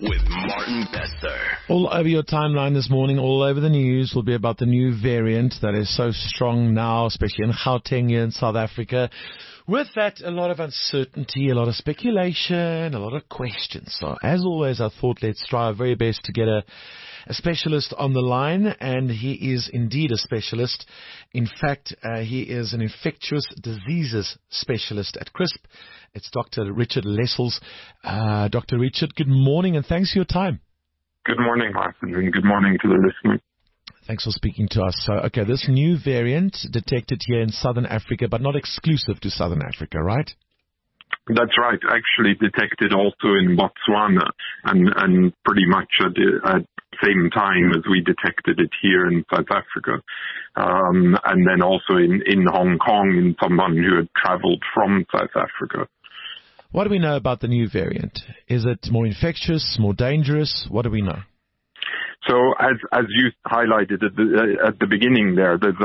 with Martin Besser. All over your timeline this morning, all over the news, will be about the new variant that is so strong now, especially in Gauteng here in South Africa. With that, a lot of uncertainty, a lot of speculation, a lot of questions. So, as always, I thought let's try our very best to get a specialist on the line, and he is indeed a specialist. In fact, he is an infectious diseases specialist at CRISP. It's Dr. Richard Lessels. Dr. Richard, good morning, and thanks for your time. Good morning, Martin, and good morning to the listeners. Thanks for speaking to us. So, okay, this new variant detected here in Southern Africa, but not exclusive to Southern Africa, right? That's right. Actually detected also in Botswana and pretty much at the same time as we detected it here in South Africa. And then also in Hong Kong in someone who had traveled from South Africa. What do we know about the new variant? Is it more infectious, more dangerous? What do we know? So as you highlighted at the beginning there, there's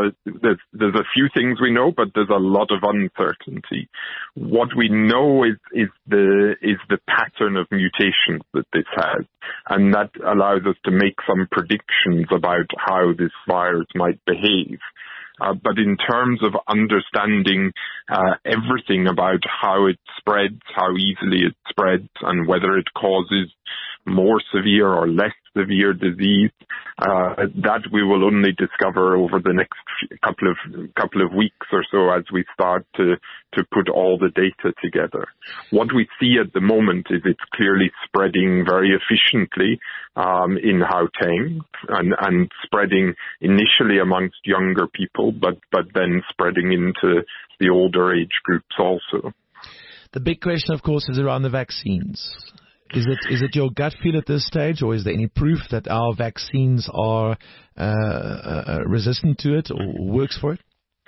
a few things we know, but there's a lot of uncertainty. What we know is the pattern of mutations that this has, and that allows us to make some predictions about how this virus might behave. But in terms of understanding everything about how it spreads, how easily it spreads, and whether it causes more severe or less severe disease, that we will only discover over the next couple of weeks or so as we start to put all the data together. What we see at the moment is it's clearly spreading very efficiently in Gauteng and spreading initially amongst younger people, but then spreading into the older age groups also. The big question, of course, is around the vaccines. Is it your gut feel at this stage, or is there any proof that our vaccines are resistant to it or works for it?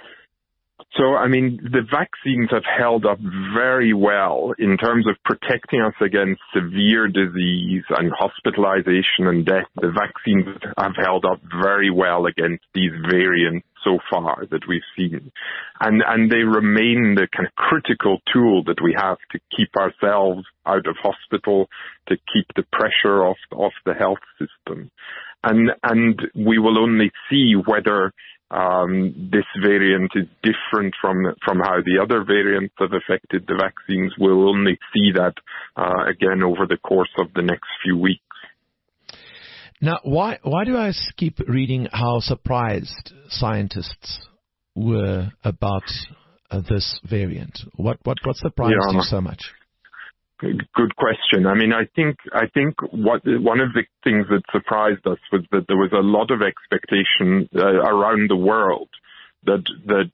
So, I mean, the vaccines have held up very well in terms of protecting us against severe disease and hospitalization and death. The vaccines have held up very well against these variants so far that we've seen. And they remain the kind of critical tool that we have to keep ourselves out of hospital, to keep the pressure off the health system. And we will only see whether this variant is different from how the other variants have affected the vaccines. We'll only see that again over the course of the next few weeks. Now, why do I keep reading how surprised scientists were about this variant? What surprised you so much? Good question. I mean, I think one of the things that surprised us was that there was a lot of expectation around the world that the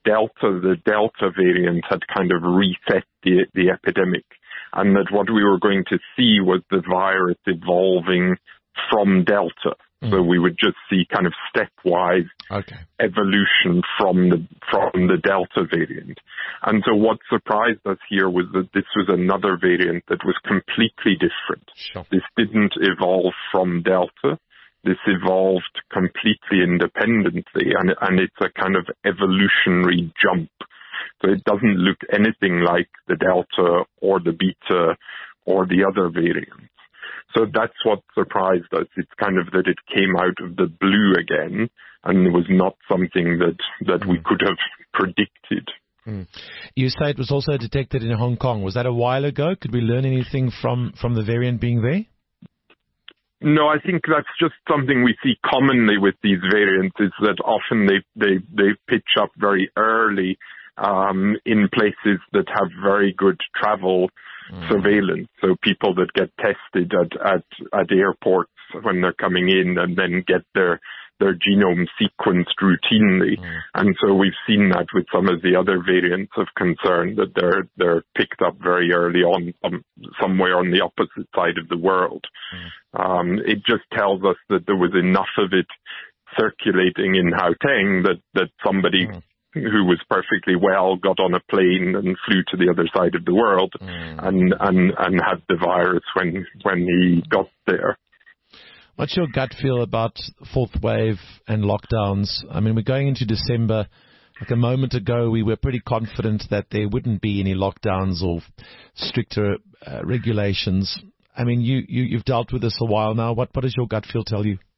Delta variant had kind of reset the epidemic, and that what we were going to see was the virus evolving from Delta. So we would just see kind of stepwise evolution from the Delta variant. And so what surprised us here was that this was another variant that was completely different. Sure. This didn't evolve from Delta. This evolved completely independently, and it's a kind of evolutionary jump. So it doesn't look anything like the Delta or the Beta or the other variants. So that's what surprised us. It's kind of that it came out of the blue again and was not something that we could have predicted. You say it was also detected in Hong Kong. Was that a while ago? Could we learn anything from the variant being there? No, I think that's just something we see commonly with these variants, is that often they pitch up very early in places that have very good travel surveillance. So people that get tested at airports when they're coming in and then get their genome sequenced routinely. And so we've seen that with some of the other variants of concern, that they're picked up very early on somewhere on the opposite side of the world. It just tells us that there was enough of it circulating in Gauteng that somebody who was perfectly well got on a plane and flew to the other side of the world and had the virus when he got there. What's your gut feel about fourth wave and lockdowns? I mean, we're going into December. Like a moment ago, we were pretty confident that there wouldn't be any lockdowns or stricter regulations. I mean, you've dealt with this a while now. What does your gut feel tell you?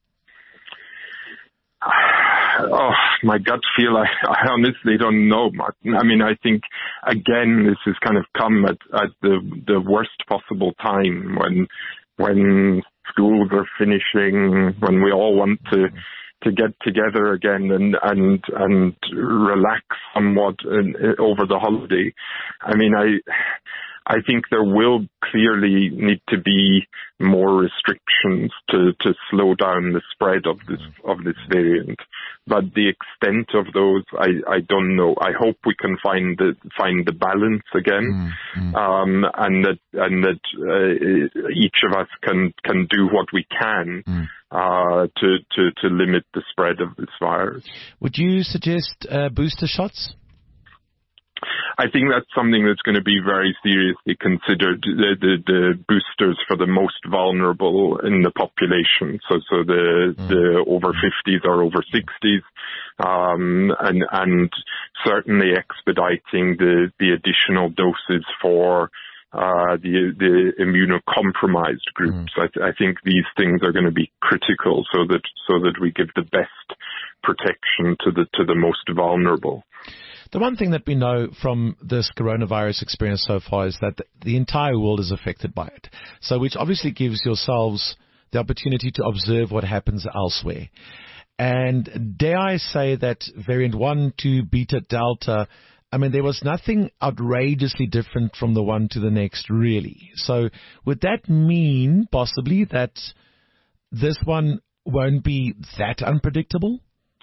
Oh, my gut feel, I honestly don't know, Martin. I mean, I think, again, this has kind of come at the worst possible time when schools are finishing, when we all want to get together again and relax somewhat over the holiday. I mean, I think there will clearly need to be more restrictions to slow down the spread of this variant. But the extent of those, I don't know. I hope we can find the balance again, and that each of us can do what we can to limit the spread of this virus. Would you suggest booster shots? I think that's something that's going to be very seriously considered. The boosters for the most vulnerable in the population, so the over 50s or over 60s, and certainly expediting the additional doses for the immunocompromised groups. I think these things are going to be critical so that we give the best protection to the most vulnerable. The one thing that we know from this coronavirus experience so far is that the entire world is affected by it. So which obviously gives yourselves the opportunity to observe what happens elsewhere. And dare I say that variant 1, 2, beta, delta, I mean, there was nothing outrageously different from the one to the next, really. So would that mean possibly that this one won't be that unpredictable?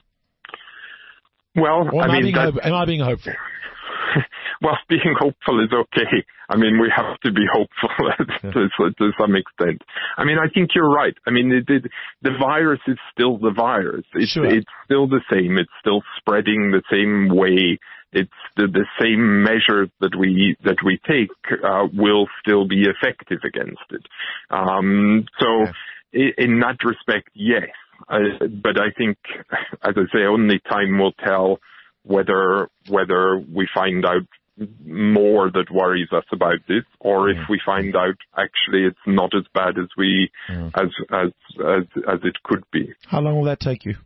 Well, am I being hopeful? Well, being hopeful is okay. I mean, we have to be hopeful to some extent. I mean, I think you're right. I mean, the virus is still the virus. It's still the same. It's still spreading the same way. It's the same measures that we take will still be effective against it. In that respect, yes. But I think, as I say, only time will tell whether we find out more that worries us about this, or if we find out actually it's not as bad as as it could be. How long will that take you?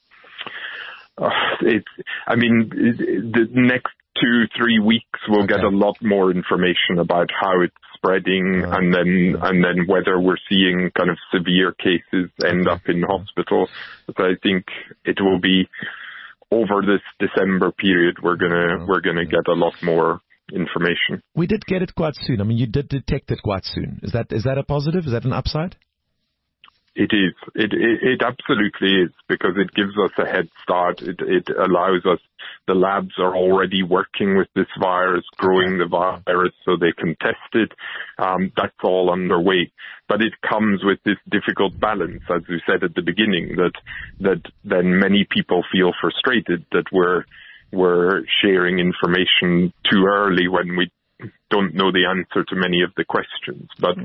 The next 2-3 weeks we'll get a lot more information about how it's spreading, and then whether we're seeing kind of severe cases end up in hospital. But I think it will be over this December period we're gonna get a lot more information. We did get it quite soon. I mean, you did detect it quite soon. Is that a positive? Is that an upside? It is. It absolutely is, because it gives us a head start. It allows us. The labs are already working with this virus, growing the virus so they can test it. That's all underway. But it comes with this difficult balance, as we said at the beginning, that then many people feel frustrated that we're sharing information too early when we don't know the answer to many of the questions. But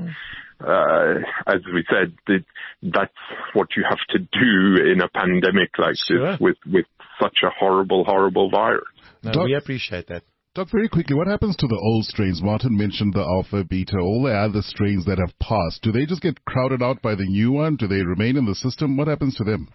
as we said, that's what you have to do in a pandemic like this with such a horrible, horrible virus. No, we appreciate that. Doc, very quickly, what happens to the old strains? Martin mentioned the alpha, beta, all the other strains that have passed. Do they just get crowded out by the new one? Do they remain in the system? What happens to them?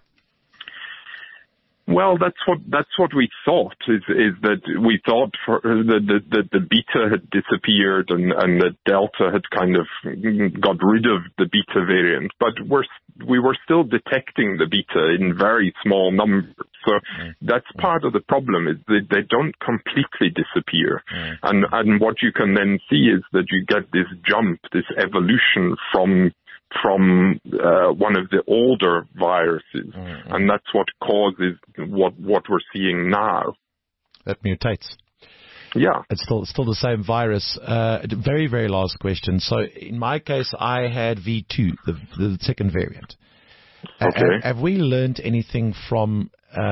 Well, that's what we thought is that we thought that the beta had disappeared and that delta had kind of got rid of the beta variant, but we were still detecting the beta in very small numbers. So that's part of the problem, is that they don't completely disappear. And what you can then see is that you get this jump, this evolution from one of the older viruses, and that's what causes what we're seeing now. That mutates. Yeah, it's still the same virus. Very, very last question. So in my case, I had V2, the second variant. Okay. Have we learned anything from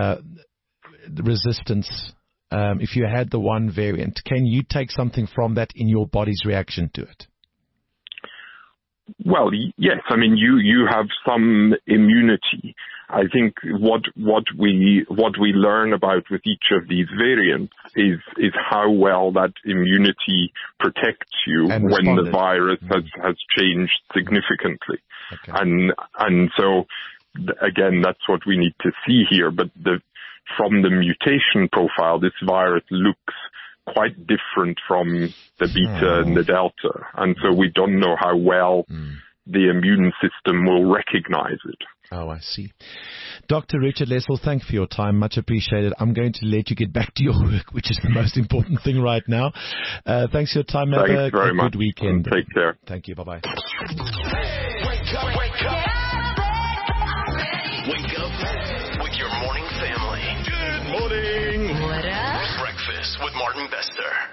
the resistance? If you had the one variant, can you take something from that in your body's reaction to it? Well, yes. I mean, you have some immunity. I think what we learn about with each of these variants is how well that immunity protects you when the virus has changed significantly. Okay. And so again, that's what we need to see here. But from the mutation profile, this virus looks quite different from the Beta and the Delta. And so we don't know how well the immune system will recognize it. Oh, I see. Dr. Richard Lessel, thank you for your time. Much appreciated. I'm going to let you get back to your work, which is the most important thing right now. Thanks for your time. Have a good weekend. Take care. Thank you. Bye-bye. Wake up with your morning family. Good morning. What up? Breakfast with Martin Bester.